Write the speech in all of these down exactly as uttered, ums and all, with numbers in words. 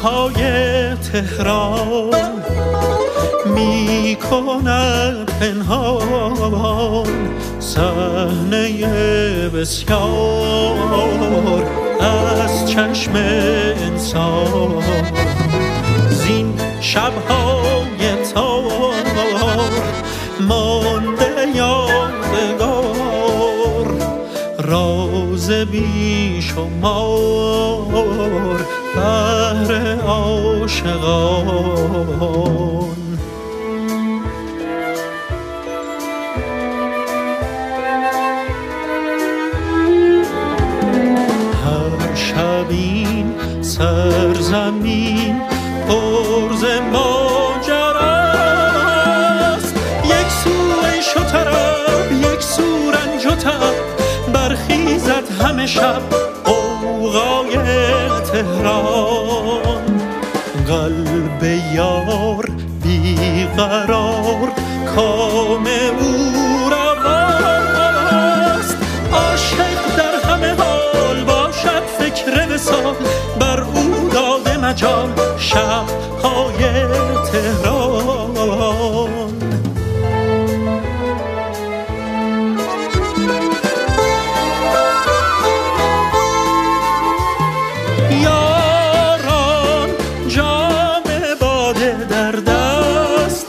شب‌های تهران می کند پنهان صحنه بسیار از چشم انسان. زین شب‌های تار مانده یادگار راز بی شمار بهر عاشقان. هر شب این سرزمین پر ز ماجراست، یک سو عیش و طرب یک سو رنج و تب، برخیزد همه شب غوغای تهران. قلب یار بیقرار کام او رواست، عاشق در همه حال باشد فکر وصال، بر او داده مجال شب‌های تهران. یاران جام باده در دست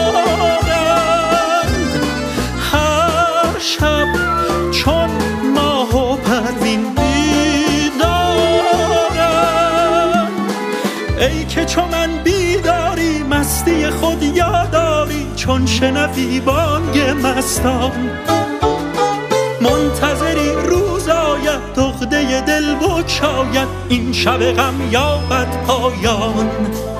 دارند، هر شب چون ماه و پروین بیدارند. ای که چو من بیداری مستی خود یاداری، چون شنوی بانگ مستان منتظری روز آید عقده دل بگشاید، این شب غم یابد پایان.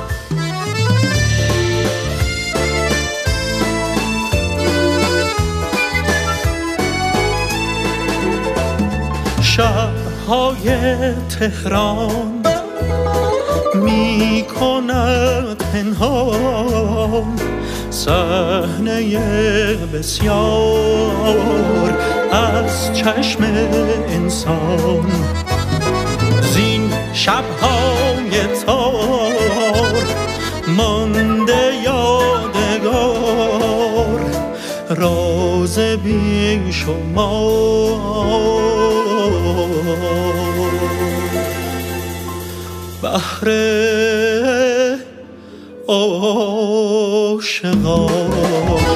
شب‌های تهران می کند پنهان صحنه بسیار از چشم انسان. زین شب‌های تار مانده یادگار راز بی شمار بهر عاشقان.